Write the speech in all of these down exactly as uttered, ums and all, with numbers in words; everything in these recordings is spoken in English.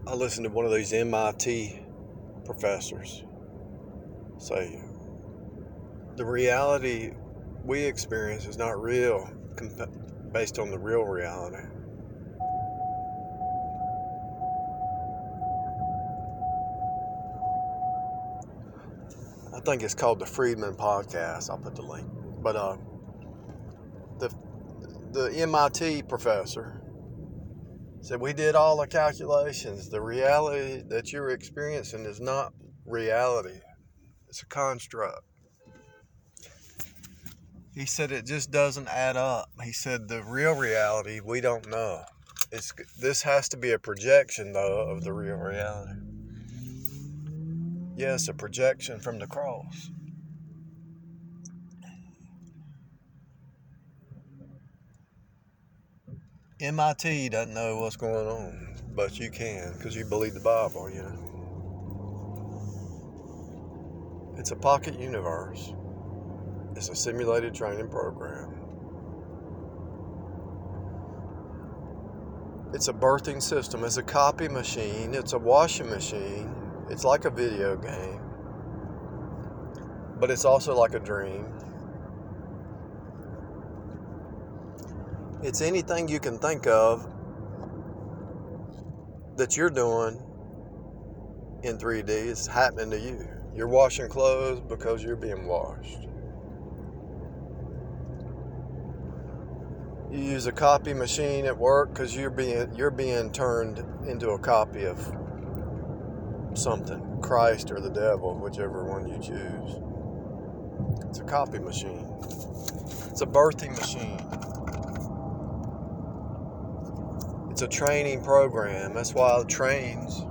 I listened to one of these M I T professors say the reality we experience is not real comp- based on the real reality. I think it's called the Friedman Podcast. I'll put the link. But uh, the the M I T professor said we did all the calculations. The reality that you're experiencing is not reality. It's a construct. He said it just doesn't add up. He said the real reality we don't know. It's this has to be a projection though of the real reality. Yes, a projection from the cross. M I T doesn't know what's going on, but you can because you believe the Bible, you know. It's a pocket universe. It's a simulated training program. It's a birthing system. It's a copy machine. It's a washing machine. It's like a video game. But it's also like a dream. It's anything you can think of that you're doing in three D is happening to you. You're washing clothes because you're being washed. You use a copy machine at work because you're being you're being turned into a copy of something, Christ or the devil, whichever one you choose. It's a copy machine. It's a birthing machine. It's a training program. That's why it trains.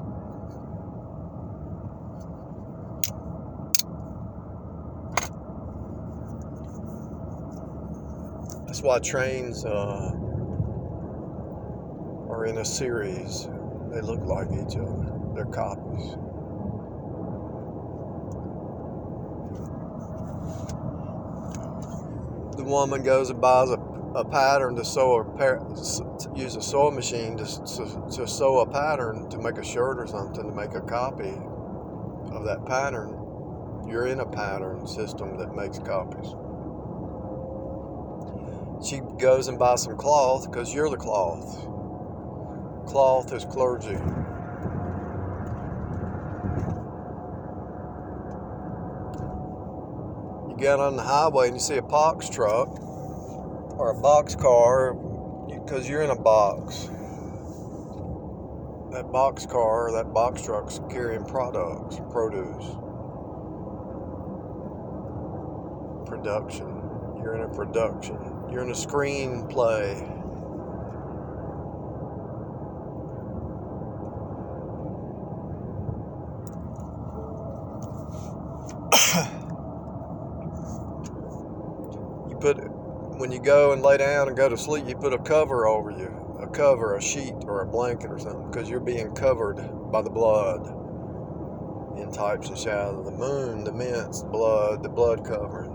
That's why trains uh, are in a series. They look like each other. They're copies. The woman goes and buys a, a pattern to sew a pair, to use a sewing machine to, to, to sew a pattern to make a shirt or something, to make a copy of that pattern. You're in a pattern system that makes copies. She goes and buys some cloth because you're the cloth. Cloth is clergy. You get on the highway and you see a box truck or a box car because you're in a box. That box car or that box truck's carrying products, produce, production. You're in a production. You're in a screenplay. You put, when you go and lay down and go to sleep, you put a cover over you, a cover, a sheet, or a blanket or something, because you're being covered by the blood in types and shadows. The moon, the mints, blood, the blood covering.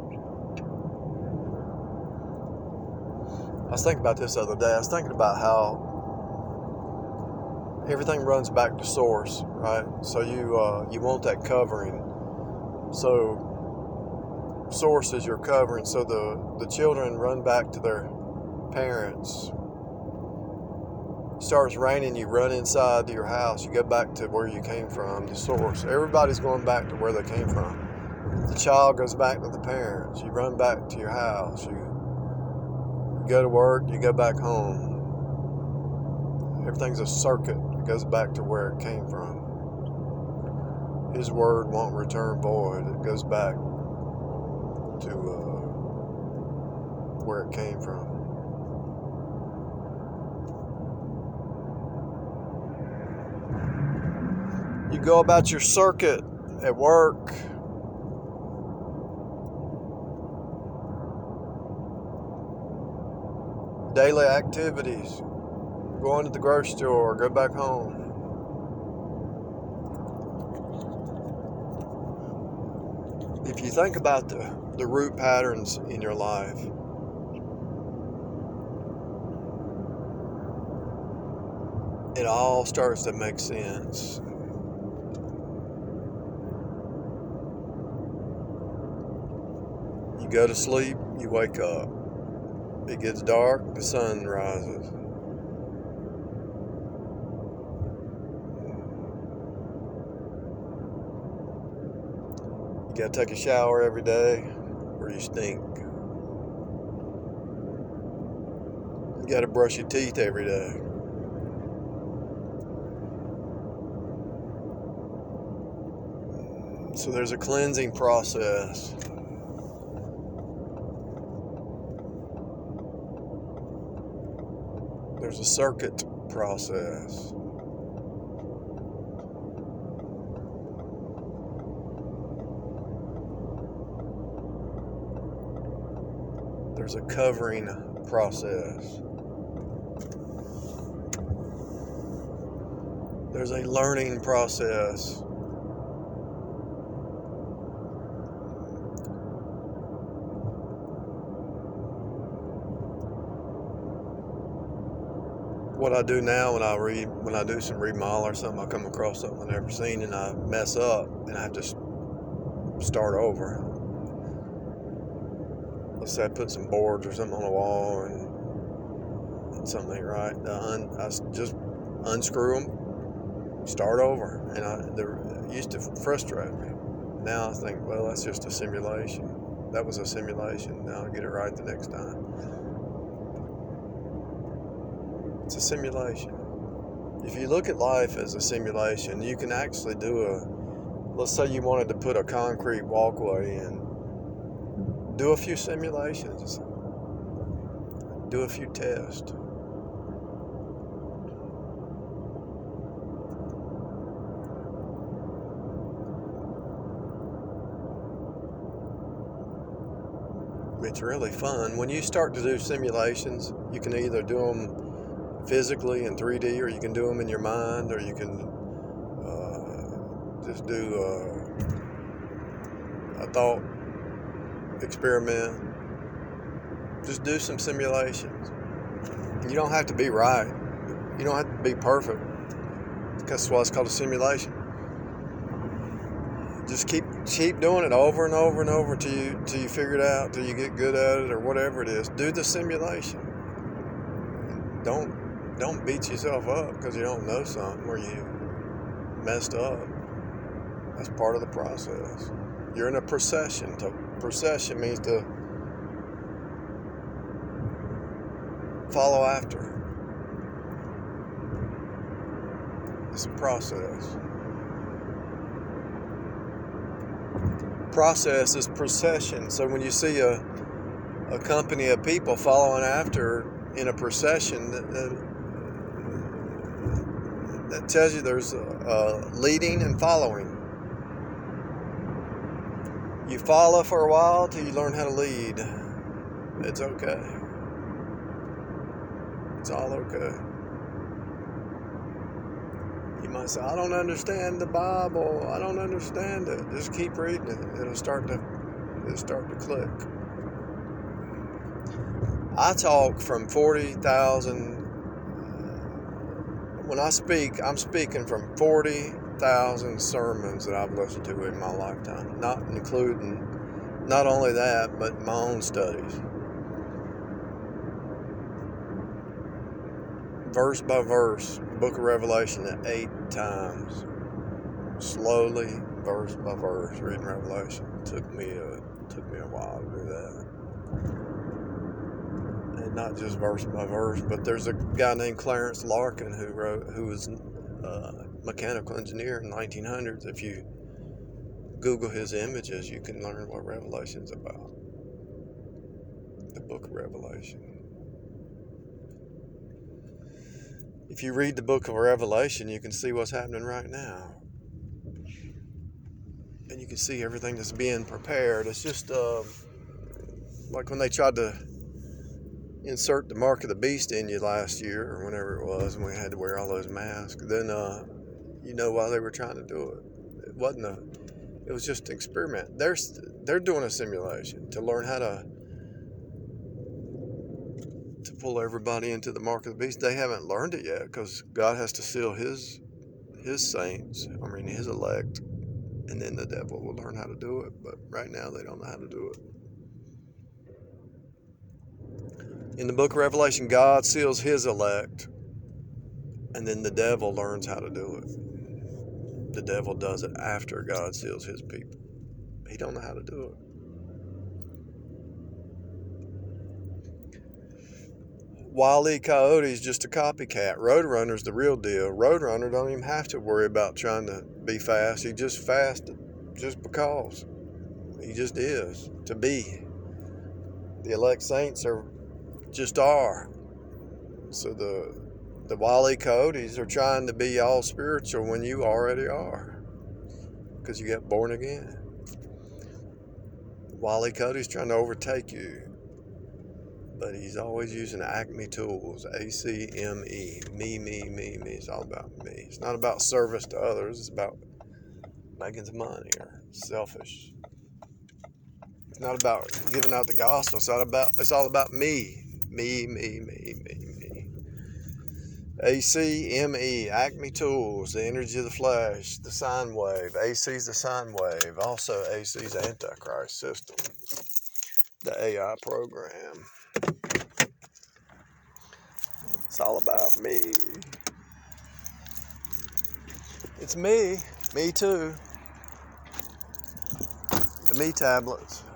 I was thinking about this the other day. I was thinking about how everything runs back to source, right? So you uh, you want that covering. So source is your covering. So the, the children run back to their parents. It starts raining, you run inside to your house. You go back to where you came from, the source. Everybody's going back to where they came from. The child goes back to the parents. You run back to your house. You go to work, you go back home. Everything's a circuit. It goes back to where it came from. His word won't return void. It goes back to uh, where it came from. You go about your circuit at work. Daily activities. Going to the grocery store, go back home. If you think about the, the root patterns in your life, it all starts to make sense. You go to sleep, you wake up. It gets dark, the sun rises. You gotta take a shower every day or you stink. You gotta brush your teeth every day. So there's a cleansing process. There's a circuit process. There's a covering process. There's a learning process. What I do now when I read, when I do some remodel or something, I come across something I've never seen and I mess up and I have to start over. Let's say I put some boards or something on the wall and, and something ain't right. I, un, I just unscrew them, start over, and I, they used to frustrate me. Now I think, well, that's just a simulation. That was a simulation. Now I'll get it right the next time. It's a simulation. If you look at life as a simulation, you can actually do a, let's say you wanted to put a concrete walkway in, do a few simulations, do a few tests. It's really fun. When you start to do simulations, you can either do them physically in three D, or you can do them in your mind, or you can uh, just do uh, a thought experiment. Just do some simulations. And you don't have to be right. You don't have to be perfect. That's why it's called a simulation. Just keep keep doing it over and over and over till you till you figure it out, till you get good at it, or whatever it is. Do the simulation. Don't don't beat yourself up because you don't know something or you messed up. That's part of the process. You're in a procession. To, procession means to follow after. It's a process. Process is procession. So when you see a a company of people following after in a procession, that, that, that tells you there's a, a leading and following. You follow for a while till you learn how to lead. It's okay. It's all okay. You might say, I don't understand the Bible. I don't understand it. Just keep reading it. It'll start to it'll start to click. I talk from forty thousand. When I speak, I'm speaking from forty thousand sermons that I've listened to in my lifetime. Not including, not only that, but my own studies. Verse by verse, Book of Revelation eight times. Slowly, verse by verse, reading Revelation. It took me a, took me a while to do that. And not just verse by verse, but there's a guy named Clarence Larkin who wrote, who was a mechanical engineer in the nineteen hundreds. If you Google his images, you can learn what Revelation's about. The Book of Revelation. If you read the Book of Revelation, you can see what's happening right now. And you can see everything that's being prepared. It's just uh, like when they tried to insert the mark of the beast in you last year, or whenever it was, and we had to wear all those masks. Then uh, you know why they were trying to do it. It wasn't a, it was just an experiment. They're, they're doing a simulation to learn how to to pull everybody into the mark of the beast. They haven't learned it yet because God has to seal his his saints, I mean his elect, and then the devil will learn how to do it. But right now they don't know how to do it. In the book of Revelation, God seals his elect, and then the devil learns how to do it. The devil does it after God seals his people. He don't know how to do it. Wile E. Coyote's just a copycat. Roadrunner's the real deal. Roadrunner don't even have to worry about trying to be fast. He just fast just because. He just is to be. The elect saints are just are. So the the Wile E. Coyotes are trying to be all spiritual when you already are, because you got born again. Wile E. Coyote's trying to overtake you, but he's always using Acme tools. A C M E. Me, me, me, me. It's all about me. It's not about service to others. It's about making some money or selfish. It's not about giving out the gospel. It's all about, it's all about me. Me, me, me, me, me. A C M E. Acme tools. The energy of the flesh. The sine wave. A C's the sine wave. Also A C's Antichrist system. The A I program. It's all about me. It's me. Me too. The me tablets.